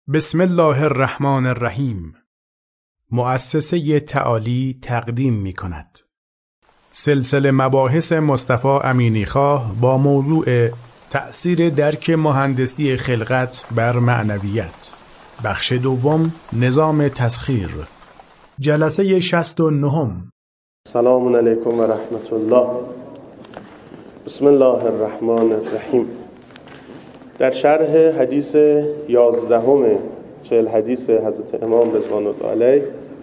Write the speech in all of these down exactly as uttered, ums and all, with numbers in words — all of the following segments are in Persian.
بسم الله الرحمن الرحیم. مؤسسه تعالی تقدیم می کند سلسله مباحث مصطفی امینیخواه با موضوع تأثیر درک مهندسی خلقت بر معنویت، بخش دوم، نظام تسخیر، جلسه شصت و نهم. سلام علیکم و رحمت الله. بسم الله الرحمن الرحیم. در شرح حدیث یازدهم چهل حدیث حضرت امام رضوان الله علیه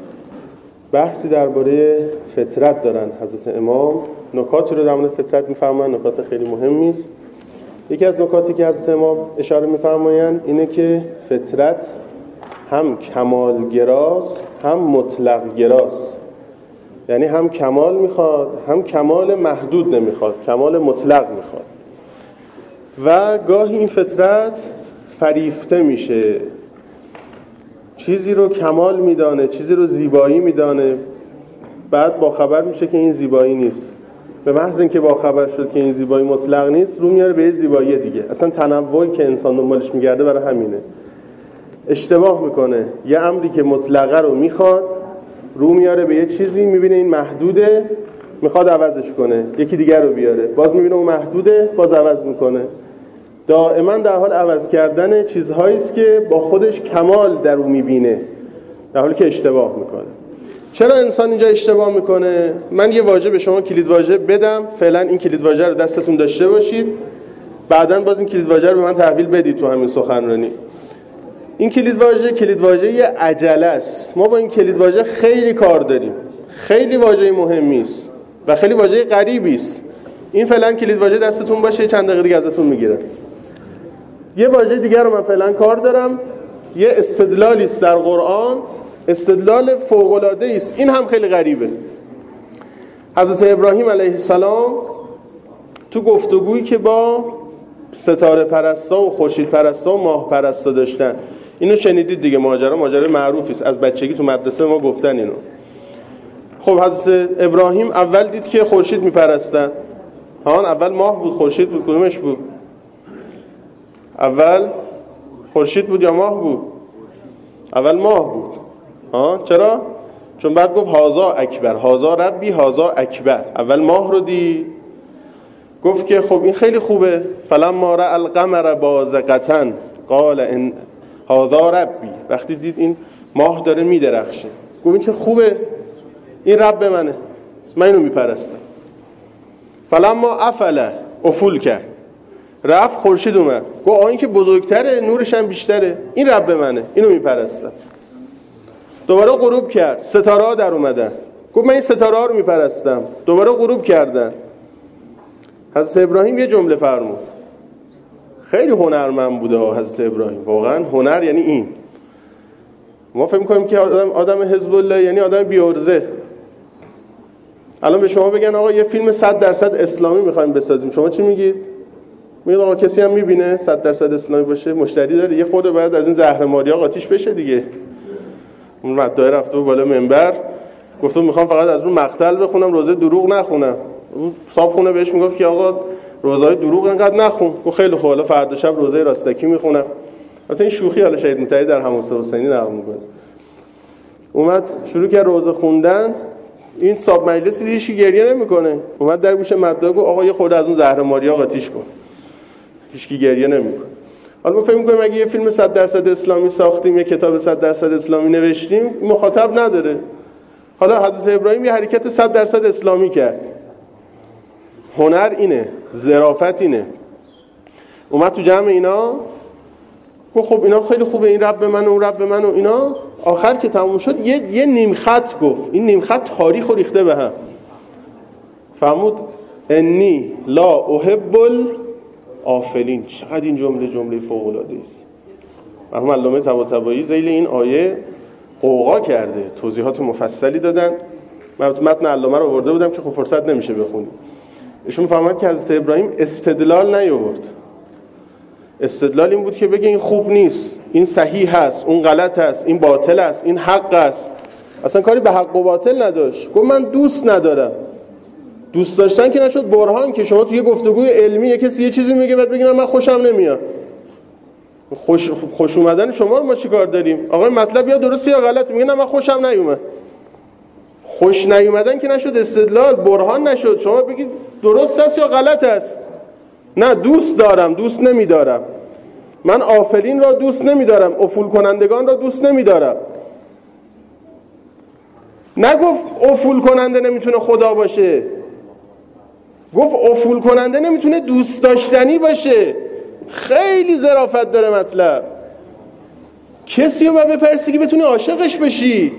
بحثی درباره فطرت دارن. حضرت امام نکاتی رو در مورد فطرت می‌فرمایند، نکات خیلی مهمی است. یکی از نکاتی که حضرت امام اشاره می‌فرمایند اینه که فطرت هم کمالگراست هم مطلق گراست، یعنی هم کمال میخواد هم کمال محدود نمیخواد، کمال مطلق میخواد. و گاهی این فطرت فریفته میشه، چیزی رو کمال میدانه، چیزی رو زیبایی میدانه، بعد با خبر میشه که این زیبایی نیست. به محض اینکه با خبر شد که این زیبایی مطلق نیست، رو میاره به یه زیبایی دیگه. اصلا تنوعی که انسان دنبالش میگرده برای همینه. اشتباه میکنه، یه امری که مطلقه رو میخواد رو میاره به یه چیزی، میبینه این محدوده، میخواد عوضش کنه، یکی دیگر رو بیاره، باز میبینه اون محدوده، باز عوض میکنه. دائما در حال عوض کردن چیزهایی است که با خودش کمال در اون میبینه، در حالی که اشتباه میکنه. چرا انسان اینجا اشتباه میکنه؟ من یه واژه به شما کلید واژه بدم، فعلا این کلید واژه رو دستتون داشته باشید، بعداً باز این کلید واژه رو به من تحویل بدید تو همین سخنرانی. این کلید واژه کلید واژه عجله است. ما با این کلید واژه خیلی کار داریم، خیلی واژه مهمی است و خیلی واژه غریبی است. این فعلا کلید واژه دستتون باشه، چند دقیقه دیگه ازتون میگیرم. یه واژه دیگر رو من فعلا کار دارم، یه استدلالی است در قرآن، استدلال فوق العاده است. این هم خیلی غریبه. حضرت ابراهیم علیه السلام تو گفتگویی که با ستاره پرستا و خورشید پرستا و ماه پرستا داشتن، اینو شنیدید دیگه، ماجرا ماجرا معروفی است، از بچگی تو مدرسه ما گفتن اینو. خب حضرت ابراهیم اول دید که خورشید میپرستن. ها، اول ماه بود خورشید بود؟ کدومش بود؟ اول خورشید بود یا ماه بود؟ اول ماه بود. ها، چرا؟ چون بعد گفت هازا اکبر، هازا ربی هازا اکبر. اول ماه رو دید، گفت که خب این خیلی خوبه. فلما رأى القمر بازغة قال ان هذا ربی. وقتی دید این ماه داره میدرخشه، گفت این چه خوبه، این رب منه، من اینو میپرستم. فلما افل، افول کرد، رفت خورشید اومد، گفت آ این که بزرگتره، نورش هم بیشتره، این رب منه، اینو میپرستم. دوباره غروب کرد، ستاره ها در اومدن، گفت من این ستاره ها رو میپرستم. دوباره غروب کردن. حضرت ابراهیم یه جمله فرمود، خیلی هنرمند بوده حضرت ابراهیم. واقعا هنر یعنی این. ما فکر می‌کنیم که آدم آدم حزب الله یعنی آدم بی‌عرضه. الان به شما بگن آقا یه فیلم صد درصد اسلامی می‌خوایم بسازیم، شما چی میگید؟ میگید آقا کسی هم می‌بینه صد درصد اسلامی باشه، مشتری داره، یه خورده باید از این زهرماری‌ها قاطیش بشه دیگه. اون مدعی رفته بود بالا منبر، گفت می‌خوام فقط از اون مقتل بخونم، روزه دروغ نخونم. اون صاحبخونه بهش میگفت که آقا روزهای دروغ انقدر نخون. گفت خیلی خوب، حالا فردا شب روزه راستکی میخونم. البته این شوخی حالا شهید متحد در حماسه حسینی نقل میکنه. اومد شروع کرد روزه خوندن. این صاحب مجلسی دیگه هیچ گریه نمیکنه، اومد در گوش مدعا گفت آقا یه خورده از اون زهرماریا قاطیش کن. هیچ کی گریه نمیکنه. حالا ما فکر میکنیم اگه یه فیلم صد درصد اسلامی ساختیم، یه کتاب صد درصد اسلامی نوشتیم، مخاطب نداره. حالا حضرت ابراهیم یه حرکت صد درصد اسلامی کرد. هنر اینه، ظرافت اینه. اومد تو جمع اینا گفت خب اینا خیلی خوبه، این رب من و اون رب من و اینا. آخر که تموم شد یه, یه نیم خط گفت، این نیم خط تاریخ رو ریخته به هم. فرمود انی لا احب الافلین. چقدر این جمله جمله فوق العاده است. مرحوم علامه طباطبایی ذیل این آیه قوقا کرده، توضیحات مفصلی دادن. من متن علامه رو آورده بودم که خب فرصت نمیشه بخونیم. ایشون فهمید که حضرت ابراهیم استدلال نیاورد. استدلال این بود که بگه این خوب نیست، این صحیح هست، اون غلط هست، این باطل است، این حق است. اصلا کاری به حق و باطل نداشت. گفت من دوست ندارم. دوست داشتن که نشد برهان که شما توی گفتگوی علمی یه کسی یه چیزی میگه بعد بگی من خوشم نمیاد. خوش خوش اومدن شما رو ما چیکار داریم؟ آقا مطلب یا درسته یا غلطه. میگه نه من خوشم نیومد. خوش نیومدن که نشد استدلال، برهان نشد. شما بگید درست است یا غلط است. نه دوست دارم، دوست نمیدارم. من آفلین را دوست نمیدارم، افول کنندگان را دوست نمیدارم. نگفت افول کننده نمیتونه خدا باشه، گفت افول کننده نمیتونه دوست داشتنی باشه. خیلی ظرافت داره مطلب. کسی رو باید بپرسی که بتونی عاشقش بشی.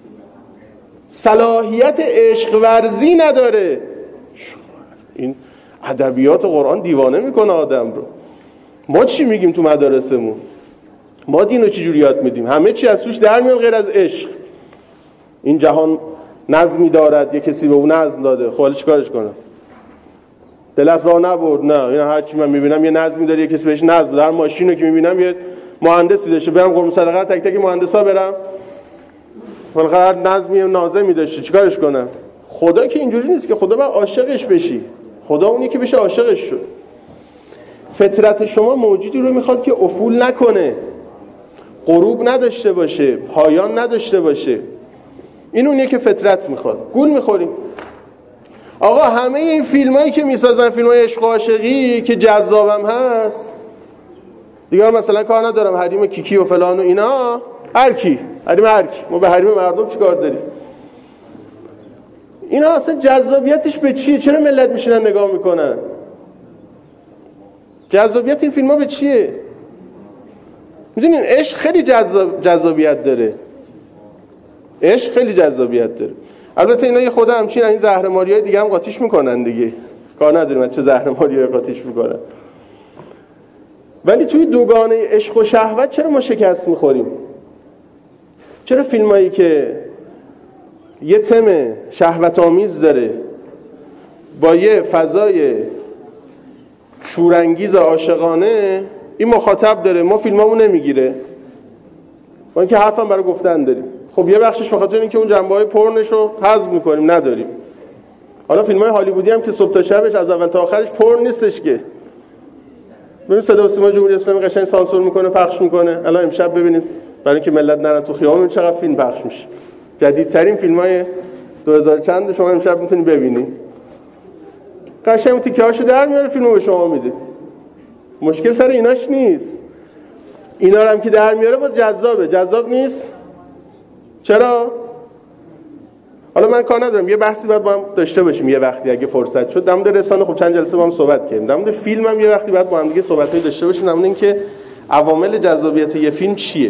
صلاحیت عشق ورزی نداره. این ادبیات قرآن دیوانه میکنه آدم رو. ما چی میگیم تو مدارسمون؟ ما دینو چی جوری یاد میدیم؟ همه چی از توش در میاد غیر از عشق. این جهان نظمی دارد، یه کسی به اون نظم داده، خب حالا چیکارش کنم؟ دلت راه نبرد؟ نه، این هر چی من میبینم یه نظمی داره، یه کسی بهش نظم داره. هر ماشینو که میبینم یه مهندسی داشته، برم قرم صدقه تک تک مهندسا برم، والا هر نظمی ناظمی داشته، چیکارش کنم؟ خدا که اینجوری نیست که. خدا باید عاشقش بشی. خدا اونی که بشه عاشقش شد. فطرت شما موجودی رو میخواد که افول نکنه، غروب نداشته باشه، پایان نداشته باشه. این اونیه که فطرت میخواد. گول میخوریم. آقا همه این فیلمایی که میسازن، فیلمای عشق و عاشقی که جذابم هست دیگه، مثلا کار ندارم حریم کیکی و فلان و اینا، هر کی حریم هر کی، ما به حریم مردم چیکار داریم؟ اینا اصلا جذابیتش به چیه؟ چرا ملت میشینن نگاه میکنن؟ جذابیت این فیلم‌ها به چیه؟ میدونین عشق خیلی جذاب جذابیت داره. عشق خیلی جذابیت داره. البته اینا یه خود همچین این زهرماریای دیگه هم قاطیش میکنن دیگه. کار نداریم چه زهرماریای قاطیش میکنن. ولی توی دوگانه عشق و شهوت چرا ما شکست میخوریم؟ چرا فیلمایی که یه تم شهوت آمیز داره با یه فضای شورانگیز عاشقانه این مخاطب داره، ما فیلمامون نمیگیره؟ با اینکه حرفم برای گفتن داریم. خب یه بخشش به خاطر اینکه اون جنبه‌های پرنش رو حذف می‌کنیم، نداریم. حالا فیلم‌های هالیوودی هم که صبح تا شبش از اول تا آخرش پرن نیستش که. ببین صدا و سیما جمهوری اسلامی قشنگ سانسور میکنه، پخش میکنه. الان امشب ببینید برای اینکه ملت نرن تو خیابون چقدر فیلم پخش میشه. جدیدترین فیلم‌های دو هزار چند شما امشب میتونید ببینید. قشنگ تیکه‌هاشو در میاره فیلمو به شما میده. مشکل سر ایناش نیست. اینا رو هم که در میاره باز جذابه. جذاب نیست؟ چرا؟ حالا من کار ندارم، یه بحثی باید با هم داشته باشیم یه وقتی اگه فرصت شد. در مورد رسانه خب چند جلسه با هم صحبت کردیم. در مورد فیلم هم یه وقتی باید با هم دیگه صحبتایی داشته باشیم، در مورد اینکه عوامل جذابیت یه فیلم چیه.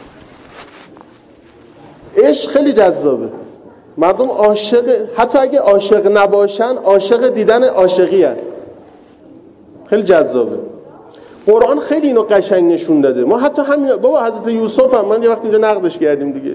عشق خیلی جذابه. مردم عاشق، حتی اگه عاشق نباشن عاشق دیدن عاشقی هست. خیلی جذابه. قرآن خیلی اینو قشنگ نشون داده. ما حتی همین بابا حضرت یوسف هم من یه وقت اینجا نقدش کردیم دیگه،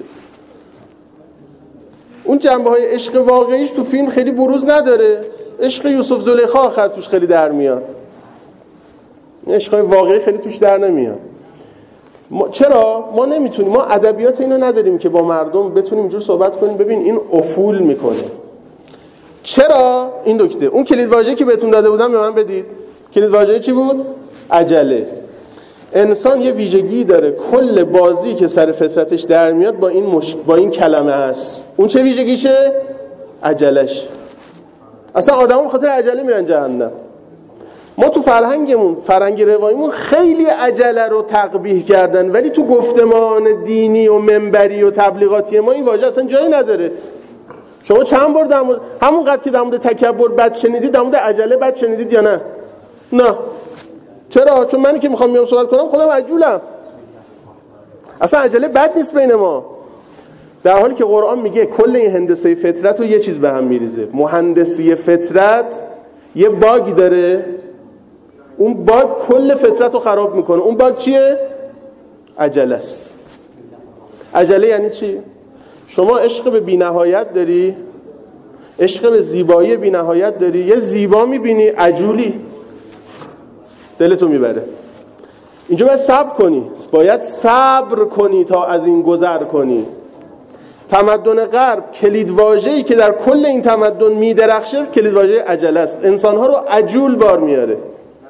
اون جنبه‌های عشق واقعیش تو فیلم خیلی بروز نداره. عشق یوسف زلیخا آخر توش خیلی در میاد. عشقای واقعی خیلی توش در نمیاد. ما چرا ما نمیتونیم؟ ما ادبیات اینو نداریم که با مردم بتونیم اینجور صحبت کنیم. ببین این افول میکنه. چرا؟ این نکته. اون کلید واژه‌ای که بهتون داده بودم به من بدید. کلید واژه چی بود؟ عجله. انسان یه ویژگی داره، کل بازی که سر فطرتش در میاد با این مش... با این کلمه است. اون چه ویژگیشه؟ عجلش. اصلا آدم‌ها به خاطر عجله میرن جهنم. ما تو فرهنگمون، فرهنگ رواییمون خیلی عجله رو تقبیح کردن، ولی تو گفتمان دینی و منبری و تبلیغاتی ما این واژه اصلا جایی نداره. شما چند بار در مورد همون قد که در مورد تکبر بد شنیدید، در مورد عجله بد شنیدید یا نه؟ نه. چرا؟ چون منی که میخوام میام صحبت کنم خودم عجولم. اصلا عجله بد نیست بین ما، در حالی که قرآن میگه کل این هندسه فطرت رو یه چیز به هم میریزه. مهندسی فطرت یه باگ داره، اون باگ کل فطرت رو خراب میکنه. اون باگ چیه؟ عجله است. عجله یعنی چی؟ شما عشق به بی‌نهایت داری، عشق به زیبایی بی‌نهایت داری، یه زیبا میبینی عجولی، دلتو میبره. اینجا باید صبر کنی، باید صبر کنی تا از این گذر کنی. تمدن غرب کلید واژه‌ای که در کل این تمدن میدرخشه کلید واژه عجله است. انسان‌ها رو عجول بار میاره.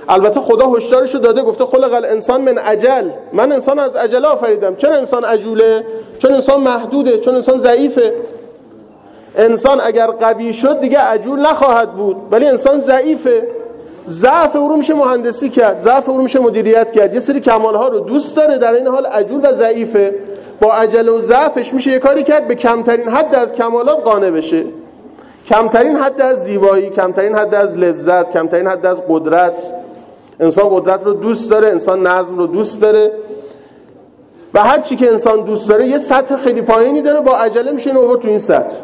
البته خدا هشدارشو داده، گفته خلق الانسان من عجل، من انسان از عجله آفریدم. چرا انسان عجوله؟ چون انسان محدوده، چون انسان ضعیفه. انسان اگر قوی شد دیگه عجول نخواهد بود، ولی انسان ضعیفه. ضعف او رو میشه مهندسی کرد، ضعف او رو میشه مدیریت کرد. یه سری کمال‌ها رو دوست داره، در این حال عجول و ضعیفه. با عجله و ضعفش میشه یه کاری کرد به کمترین حد از کمالات قانع بشه، کمترین حد از زیبایی، کمترین حد از لذت، کمترین حد از قدرت. انسان قدرت رو دوست داره، انسان نظم رو دوست داره و هر چی که انسان دوست داره یه سطح خیلی پایینی داره، با عجله میشه این آورد تو این سطح.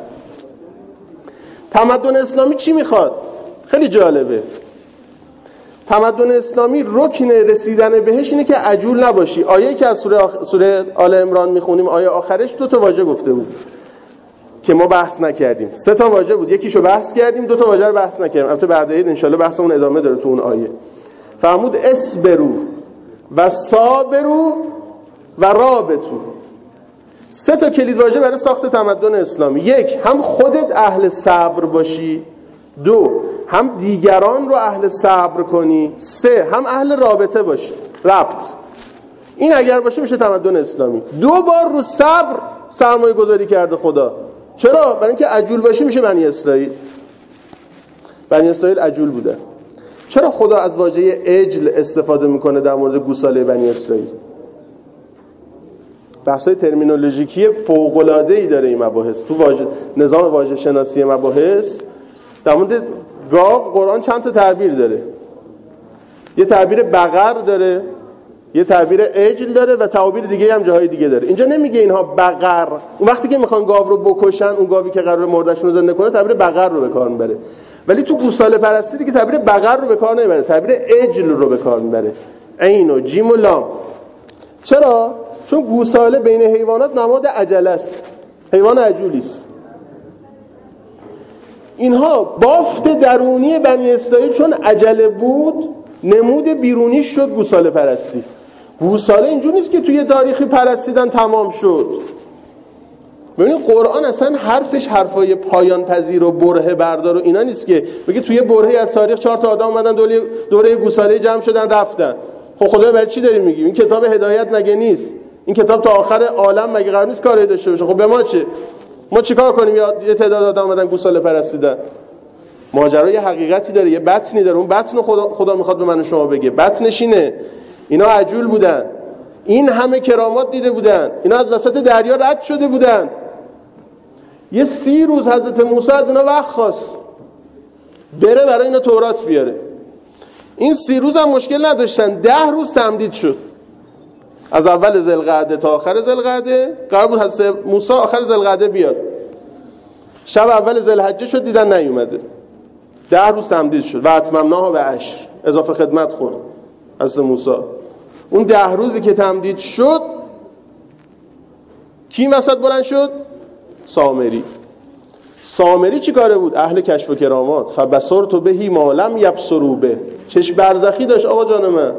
تمدن اسلامی چی میخواد؟ خیلی جالبه. تمدن اسلامی رکن رسیدن بهش اینه که عجول نباشی. آیه‌ای که از سوره آخ... سوره آل عمران میخونیم، آیه آخرش دو تا واژه گفته بود که ما بحث نکردیم. سه تا واژه بود، یکیشو بحث کردیم، دو تا واژه رو بحث نکردیم. البته بعد عید ان شاء الله بحثمون ادامه داره تو اون آیه. فرمود اسبرو و صابرو و رابطو. سه تا کلید واژه برای ساخت تمدن اسلامی. یک، هم خودت اهل صبر باشی. دو، هم دیگران رو اهل صبر کنی. سه، هم اهل رابطه باشی، ربط. این اگر باشه میشه تمدن اسلامی. دو بار رو صبر سرمایه گذاری کرده خدا. چرا؟ برای اینکه عجول باشی میشه بنی اسرائیل. بنی اسرائیل عجول بوده. چرا خدا از واژه عجل استفاده میکنه در مورد گوساله بنی اسرائیل؟ بحثای ترمینولوژیکی فوق‌العاده‌ای داره این مباحث. تو واژه نظام واژه شناسی مباحث در مورد گاو قرآن چند تا تعبیر داره. یه تعبیر بقر داره، یه تعبیر عجل داره و تعابیر دیگه هم جاهای دیگه داره. اینجا نمیگه اینها بقر. اون وقتی که میخوان گاو رو بکشن، اون گاوی که قرار مرده‌شون رو زنده کنه، تعبیر بقر رو به کار میبره. ولی تو گوساله پرستی دیگه تعبیر بقر رو به کار نمیبره، تعبیر عجل رو به کار میبره. عین و جیم و لام. چرا؟ چون گوساله بین حیوانات نماد عجله است، حیوان عجولی است. اینها بافت درونی بنی اسرائیل چون عجله بود، نمود بیرونی شد گوساله پرستی. گوساله اینجور نیست که توی تاریخی پرستیدن تمام شد. ببینید قرآن اصلا حرفش حرفای پایان پذیر و برهه بردار و اینا نیست که بگه توی برهه از تاریخ چهار تا آدم اومدن دوره دوره گوساله جمع شدن رفتن. خب خدا برای چی داری میگی؟ این کتاب هدایت مگه نیست؟ این کتاب تا آخر عالم مگه قرار نیست کاری داشته باشه؟ خب به ما چه؟ ما چیکار کنیم؟ یه تعداد آدم اومدن گوساله پرستیدن. ماجرا یه حقیقتی داره، یه بطنی داره. اون بطن خدا خدا میخواد به من و شما بگه. بطنش اینه اینا عجول بودن، این همه کرامات دیده بودن، اینا از وسط دریا رد شده بودن. یه سی روز حضرت موسی از اینا وقت خواست بره برای اینا تورات بیاره. این سی روز هم مشکل نداشتن، ده روز تمدید شد. از اول ذوالقعده تا آخر ذوالقعده قرار بود حضرت موسی آخر ذوالقعده بیاد. شب اول ذوالحجه شد دیدن نیومده، ده روز تمدید شد و اتممناها به عشر، اضافه خدمت خورد حضرت موسی. اون ده روزی که تمدید شد کی وسط بلند شد؟ سامری. سامری چی کاره بود؟ اهل کشف و کرامات. فبصرت بهی ما لم یبصروا به. چشم برزخی داشت آقا جان من.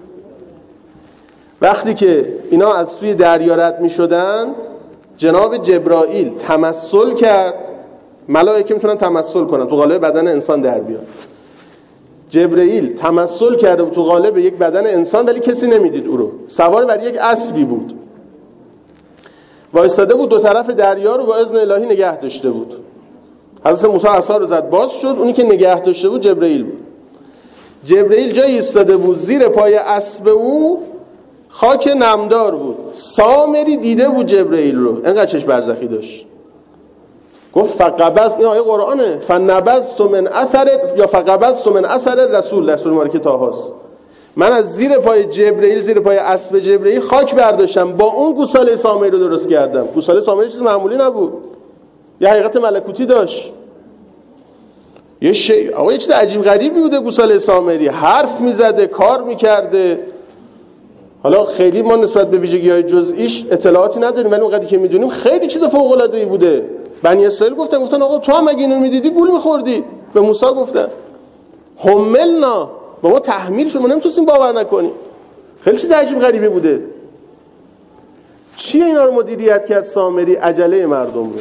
وقتی که اینا از توی دریا رد می شدن، جناب جبرائیل تمثل کرد. ملائکه میتونن تمثل کنن، تو قالب بدن انسان در بیاد. جبرائیل تمثل کرده بود تو قالب یک بدن انسان، ولی کسی نمیدید او رو. سوار بر یک اسبی بود، وایستاده بود دو طرف دریا رو با اذن الهی نگه داشته بود. حضرت موسی عصا رو زد باز شد، اونی که نگه داشته بود جبرائیل بود. جبرائیل جایی ایستاده بود زیر پای اسب او خاک نمدار بود. سامری دیده بود جبرائیل رو، انقدر چشم برزخی داشت. گفت فقبض، این آیه قرآنه، فنبذت من اثر یا فقبضت من اثر رسول در سوره مبارکه طه است. من از زیر پای جبرائیل، زیر پای اسب جبرائیل خاک برداشتم، با اون گوساله سامری رو درست کردم. گوساله سامری چیز معمولی نبود، یه حقیقت ملکوتی داشت. یه شی آقا یه چیز عجیب غریبی بوده گوساله سامری، حرف میزده، کار میکرده. حالا خیلی ما نسبت به ویژگی‌های جزئیش اطلاعاتی نداریم، ولی اونقدری که میدونیم خیلی چیز فوق‌العاده‌ای بوده. بنی اسرائیل گفتن گفتن آقا تو هم اگه اینو میدیدی گول میخوردی. به موسی گفتن حملنا، با ما تحمیل شد، ما نمیتونستیم باور نکنیم. خیلی چیز عجیب غریبی بوده. چی اینا رو مدیریت کرد سامری؟ عجله مردم رو.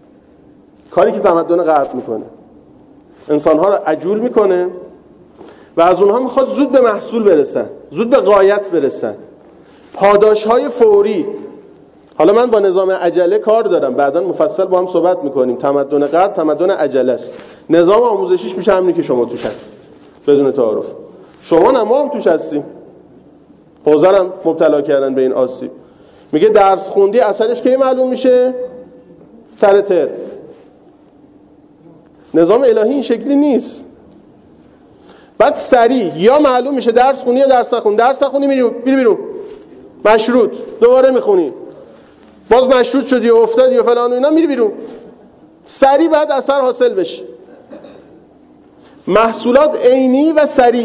کاری که تمدن غرب میکنه، انسانها رو عجول میکنه و از اونها میخواد زود به محصول برسن، زود به غایت برسن، پاداشهای فوری. حالا من با نظام عجله کار دارم، بعداً مفصل با هم صحبت میکنیم. تمدن غرب تمدن عجله است. نظام آموزشیش میشه همینی که شما توش هستید بدون تعارف. شما نه ما هم توش هستیم. حوزرم مبتلا کردن به این آسیب. میگه درس خوندی اثرش کی معلوم میشه؟ سر تر. نظام الهی این شکلی نیست. بعد سریع یا معلوم میشه درس خونی یا درس نخونی. درس نخونی میری میری بیرون. مشروط دوباره میخونی. باز مشروط شدی و افتادی و فلان و اینا، میری بیرون. سریع بعد اثر حاصل بشه. محصولات عینی و سریع.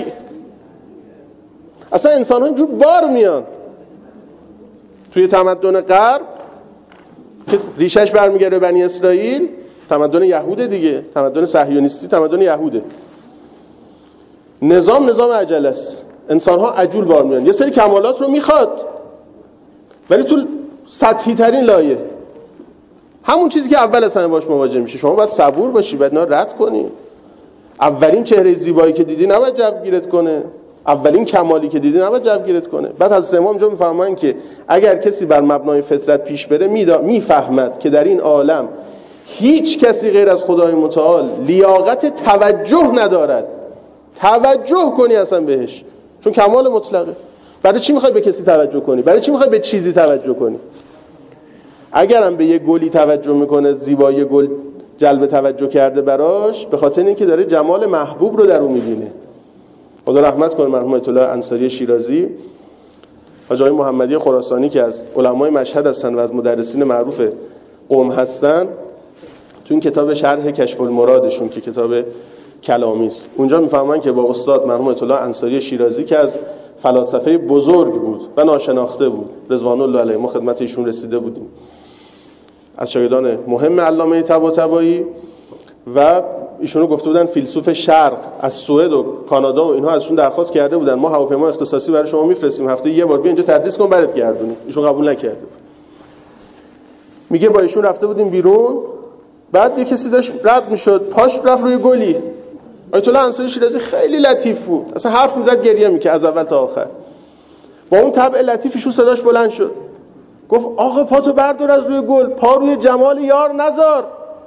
اصلا انسان ها اینجور بار میان توی تمدن غرب که ریشش برمیگرده به بنی اسرائیل، تمدن یهوده دیگه، تمدن صهیونیستی تمدن یهوده. نظام نظام عجله است. انسان ها عجول بار میان. یه سری کمالات رو میخواد ولی تو سطحی ترین لایه، همون چیزی که اول اصلا باش مواجه میشه. شما باید صبور باشی، باید اینا رد کنی. اولین چهره زیبایی که دیدی نباید جوگیرت کنه، اولین کمالی که دیدی نباید جوگیرت کنه. بعد از امام اینجا میفهمن که اگر کسی بر مبنای فطرت پیش بره میفهمد که در این عالم هیچ کسی غیر از خدای متعال لیاقت توجه ندارد. توجه کنی اصلا بهش، چون کمال مطلقه. برای چی میخوای به کسی توجه کنی؟ برای چی میخوای به چیزی توجه کنی؟ اگرم به یه گلی توجه میکنه، زیبایی گل جلب توجه کرده براش، به خاطر اینکه داره جمال محبوب رو در اون میبینه. خدا رحمت کنه مرحوم آیت الله انصاری شیرازی، حاج آقای محمدی خراسانی که از علمای مشهد هستن و از مدرسین معروف قم هستن، تو این کتاب شرح کشف المرادشون که کتاب کلامی است، اونجا میفهمن که با استاد مرحوم آیت الله انصاری شیرازی که از فلاسفه بزرگ بود و ناشناخته بود، رضوان الله علیه، ما خدمت ایشون رسیده بودیم، از شاگردان مهم علامه طباطبایی، و ایشونو گفته بودن فیلسوف شرق، از سوئد و کانادا و اینها ازشون درخواست کرده بودن ما هواپیما اختصاصی برای شما میفرستیم، هفته یه بار بیا اینجا تدریس کن برات گردونیم. ایشون قبول نکرده. میگه با ایشون رفته بودیم بیرون، بعد یه کسی داشت رد میشد، پاش رفت روی گلی. آیت الله انصاری شیرازی خیلی لطیف بود، اصلا حرف میزد گریه میکرد از اول تا آخر. با اون طبع لطیفشون صداش بلند شد، گفت آقا پاتو بردار از روی گل، پا روی جمال یار نذار،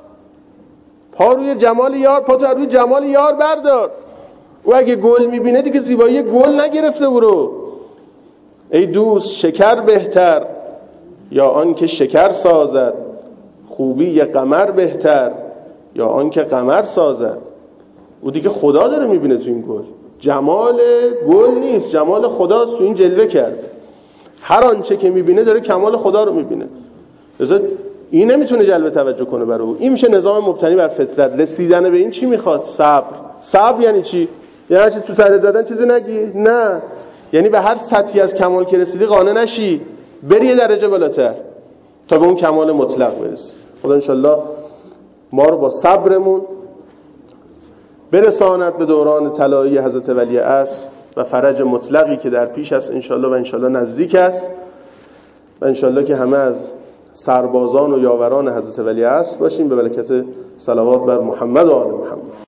پا روی جمال یار، پاتو روی جمال یار بردار. او اگه گل میبینه دیگه زیبایی گل نگرفته برو. ای دوست شکر بهتر یا آن که شکر سازد، خوبی قمر بهتر یا آن که قمر سازد. او دیگه خدا داره میبینه تو این گل، جمال گل نیست، جمال خداست تو این جلوه کرده. هر آنچه که میبینه داره کمال خدا رو میبینه. لذا این نمیتونه جلب توجه کنه برای او. این میشه نظام مبتنی بر فطرت. رسیدن به این چی میخواد؟ صبر. صبر یعنی چی؟ یعنی هر چیز تو سر زدن چیزی نگی؟ نه، یعنی به هر سطحی از کمال که رسیدی قانع نشی، بری یه درجه بالاتر تا به اون کمال مطلق برسی. خدا انشالله ما رو با صبرمون برساند به دوران طلایی حضرت ولی عصر و فرج مطلقی که در پیش است انشالله و انشالله نزدیک است، و انشالله که همه از سربازان و یاوران حضرت ولی عصر باشیم به برکت صلوات بر محمد و آل محمد.